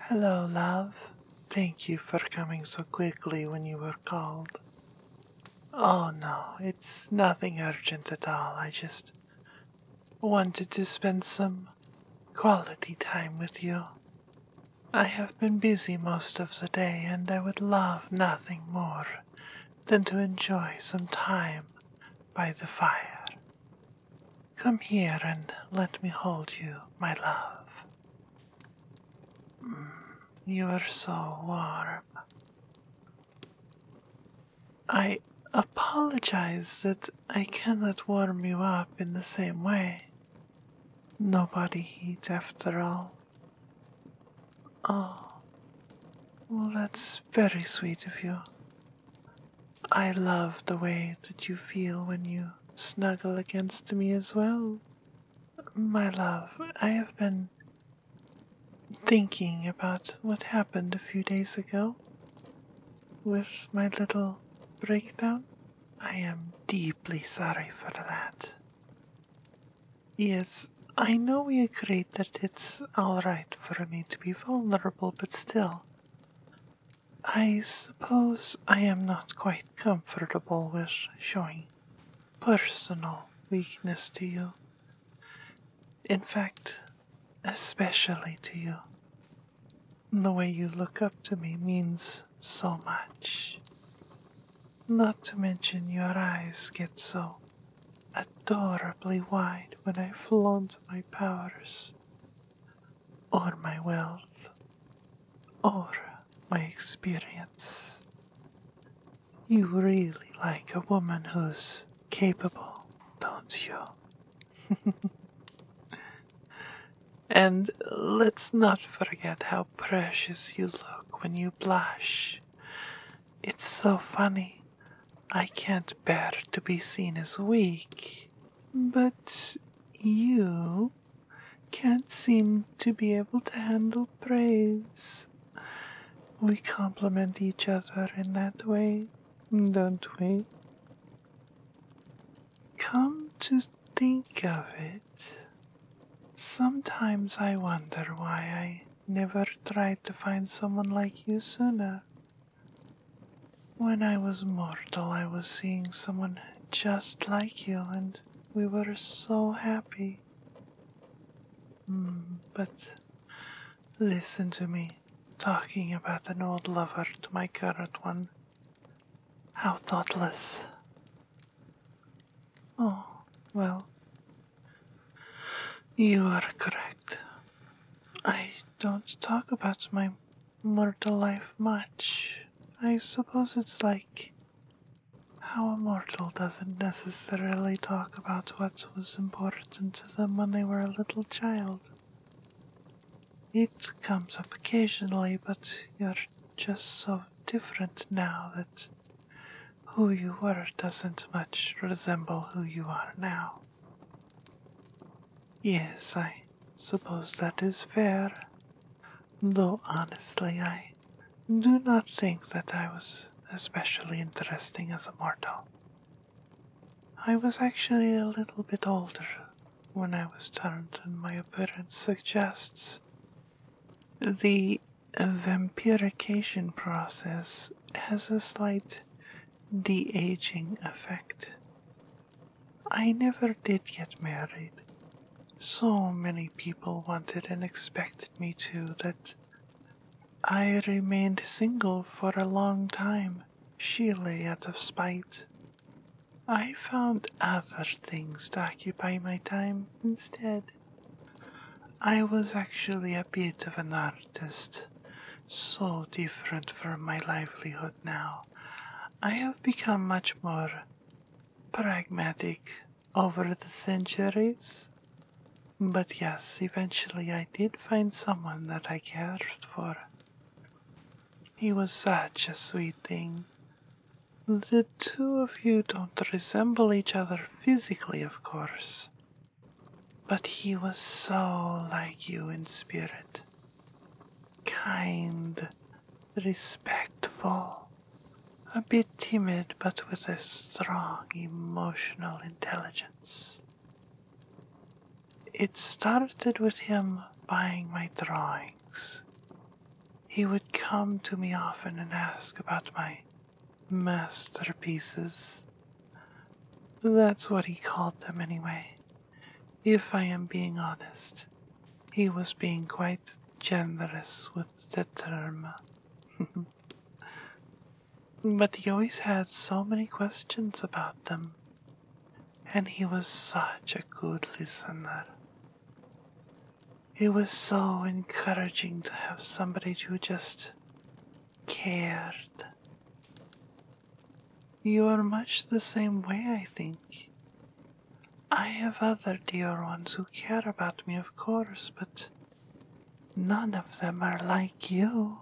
Hello, love. Thank you for coming so quickly when you were called. Oh no, it's nothing urgent at all. I just wanted to spend some quality time with you. I have been busy most of the day, and I would love nothing more than to enjoy some time by the fire. Come here and let me hold you, my love. You are so warm. I apologize that I cannot warm you up in the same way. No body heat after all. Oh, well, that's very sweet of you. I love the way that you feel when you snuggle against me as well. My love, I have been thinking about what happened a few days ago with my little breakdown. I am deeply sorry for that. Yes, I know we agreed that it's alright for me to be vulnerable, but still, I suppose I am not quite comfortable with showing personal weakness to you. In fact, especially to you. The way you look up to me means so much. Not to mention your eyes get so adorably wide when I flaunt my powers, or my wealth, or my experience. You really like a woman who's capable, don't you? And let's not forget how precious you look when you blush. It's so funny. I can't bear to be seen as weak, but you can't seem to be able to handle praise. We compliment each other in that way, don't we? Come to think of it, sometimes I wonder why I never tried to find someone like you sooner. When I was mortal, I was seeing someone just like you, and we were so happy. But listen to me, talking about an old lover to my current one. How thoughtless. Oh, well, you are correct. I don't talk about my mortal life much. I suppose it's like how a mortal doesn't necessarily talk about what was important to them when they were a little child. It comes up occasionally, but you're just so different now that who you were doesn't much resemble who you are now. Yes, I suppose that is fair, though honestly I do not think that I was especially interesting as a mortal. I was actually a little bit older when I was turned, and my appearance suggests the vampirication process has a slight de-aging effect. I never did get married. So many people wanted and expected me to that I remained single for a long time, sheerly out of spite. I found other things to occupy my time instead. I was actually a bit of an artist, so different from my livelihood now. I have become much more pragmatic over the centuries. But yes, eventually I did find someone that I cared for. He was such a sweet thing. The two of you don't resemble each other physically, of course, but he was so like you in spirit. Kind, respectful, a bit timid, but with a strong emotional intelligence. It started with him buying my drawings. He would come to me often and ask about my masterpieces. That's what he called them anyway. If I am being honest, he was being quite generous with the term. But he always had so many questions about them, and he was such a good listener. It was so encouraging to have somebody who just cared. You are much the same way, I think. I have other dear ones who care about me, of course, but none of them are like you.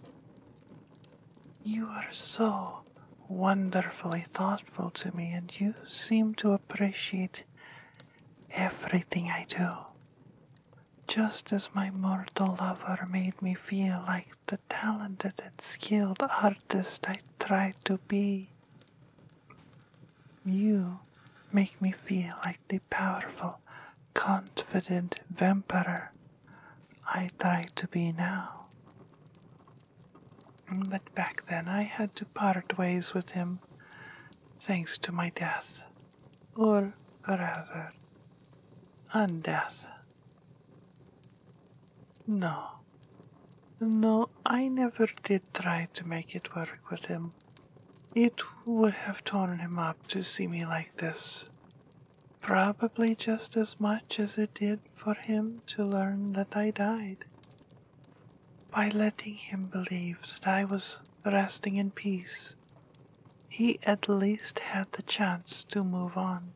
You are so wonderfully thoughtful to me, and you seem to appreciate everything I do, just as my mortal lover made me feel like the talented and skilled artist I tried to be. You make me feel like the powerful, confident vampire I try to be now. But back then I had to part ways with him, thanks to my death, or rather, undeath. No, I never did try to make it work with him. It would have torn him up to see me like this, probably just as much as it did for him to learn that I died. By letting him believe that I was resting in peace, he at least had the chance to move on.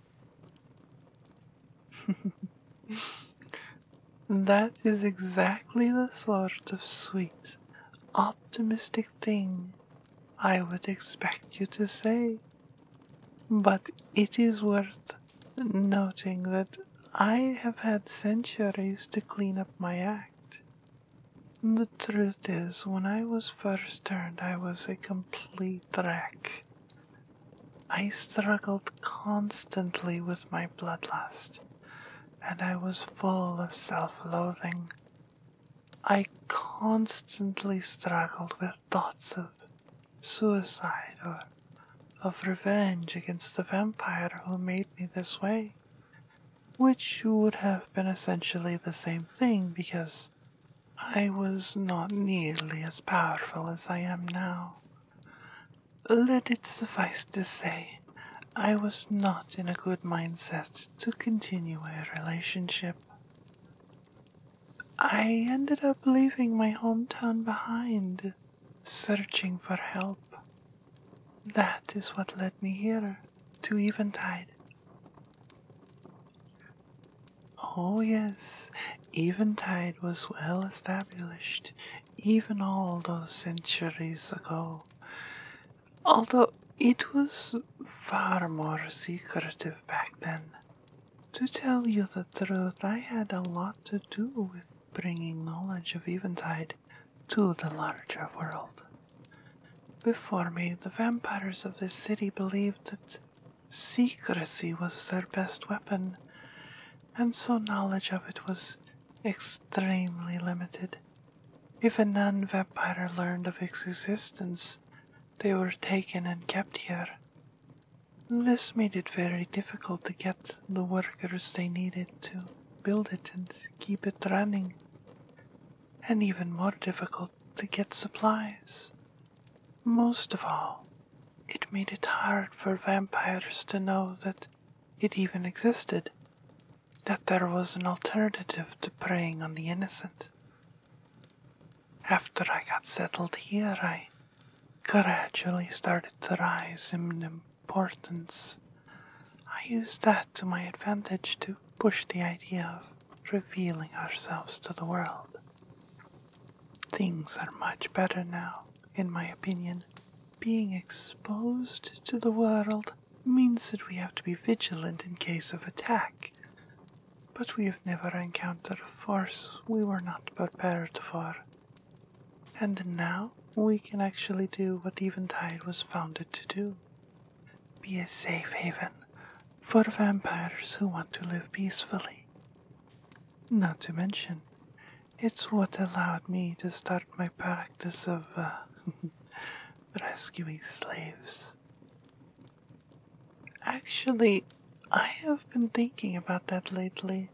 That is exactly the sort of sweet, optimistic thing I would expect you to say. But it is worth noting that I have had centuries to clean up my act. The truth is, when I was first turned, I was a complete wreck. I struggled constantly with my bloodlust, and I was full of self-loathing. I constantly struggled with thoughts of suicide or of revenge against the vampire who made me this way, which would have been essentially the same thing because I was not nearly as powerful as I am now. Let it suffice to say, I was not in a good mindset to continue a relationship. I ended up leaving my hometown behind, searching for help. That is what led me here, to Eventide. Oh yes, Eventide was well established, even all those centuries ago. Although it was far more secretive back then. To tell you the truth, I had a lot to do with bringing knowledge of Eventide to the larger world. Before me, the vampires of this city believed that secrecy was their best weapon, and so knowledge of it was extremely limited. If a non-vampire learned of its existence, they were taken and kept here. This made it very difficult to get the workers they needed to build it and keep it running, and even more difficult to get supplies. Most of all, it made it hard for vampires to know that it even existed, that there was an alternative to preying on the innocent. After I got settled here, I gradually started to rise in importance. I used that to my advantage to push the idea of revealing ourselves to the world. Things are much better now, in my opinion. Being exposed to the world means that we have to be vigilant in case of attack, but we have never encountered a force we were not prepared for. And now we can actually do what Eventide was founded to do. Be a safe haven for vampires who want to live peacefully. Not to mention, It's what allowed me to start my practice of rescuing slaves. Actually, I have been thinking about that lately.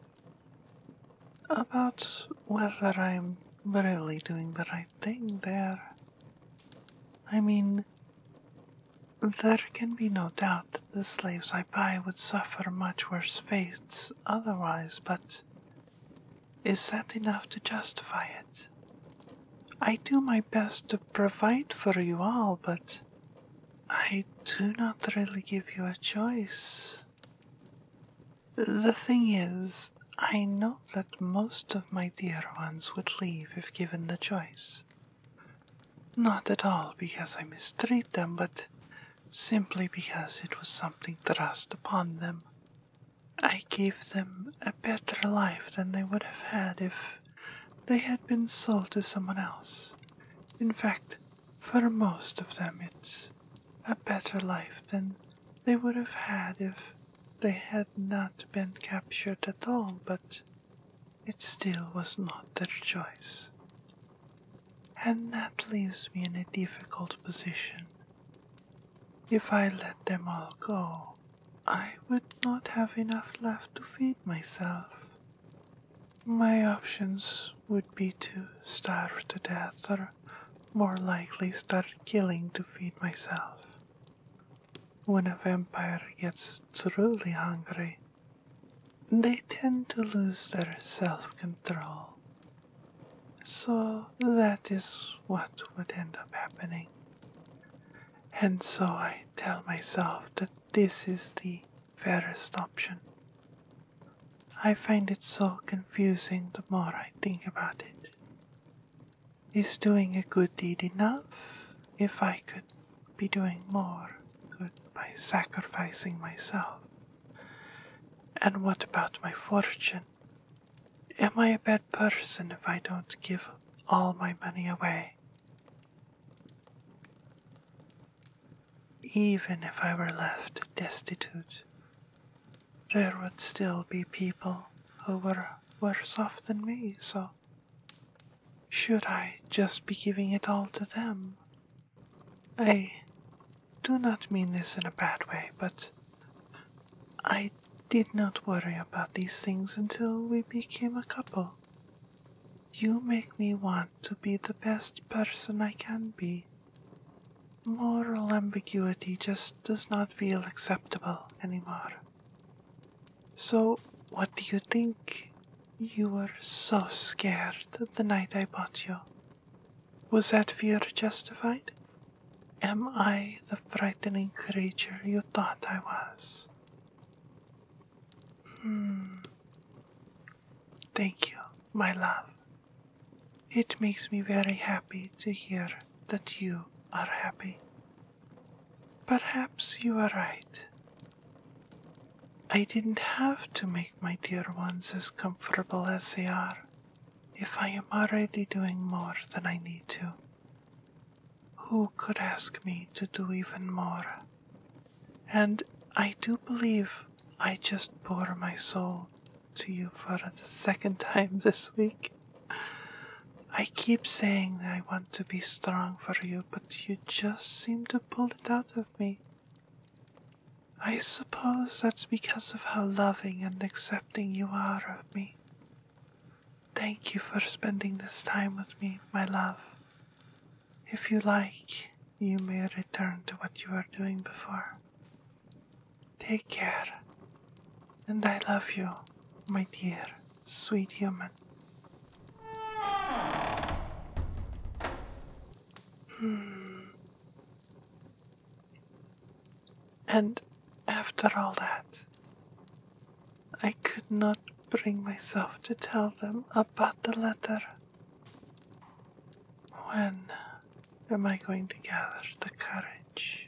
About whether I'm really doing the right thing there. I mean, there can be no doubt that the slaves I buy would suffer much worse fates otherwise, but is that enough to justify it? I do my best to provide for you all, but I do not really give you a choice. The thing is, I know that most of my dear ones would leave if given the choice. Not at all because I mistreat them, but simply because it was something thrust upon them. I gave them a better life than they would have had if they had been sold to someone else. In fact, for most of them it's a better life than they would have had if they had not been captured at all, but it still was not their choice. And that leaves me in a difficult position. If I let them all go, I would not have enough left to feed myself. My options would be to starve to death or more likely start killing to feed myself. When a vampire gets truly hungry, they tend to lose their self-control. So that is what would end up happening. And so I tell myself that this is the fairest option. I find it so confusing the more I think about it. Is doing a good deed enough? If I could be doing more good by sacrificing myself? And what about my fortune? Am I a bad person if I don't give all my money away? Even if I were left destitute, there would still be people who were worse off than me, so should I just be giving it all to them? I do not mean this in a bad way, but I did not worry about these things until we became a couple. You make me want to be the best person I can be. Moral ambiguity just does not feel acceptable anymore. So, what do you think? You were so scared the night I bought you. Was that fear justified? Am I the frightening creature you thought I was? Thank you, my love. It makes me very happy to hear that you are happy. Perhaps you are right. I didn't have to make my dear ones as comfortable as they are if I am already doing more than I need to. Who could ask me to do even more? And I do believe I just bore my soul to you for the second time this week. I keep saying I want to be strong for you, but you just seem to pull it out of me. I suppose that's because of how loving and accepting you are of me. Thank you for spending this time with me, my love. If you like, you may return to what you were doing before. Take care, and I love you, my dear, sweet human. And after all that, I could not bring myself to tell them about the letter. When am I going to gather the courage?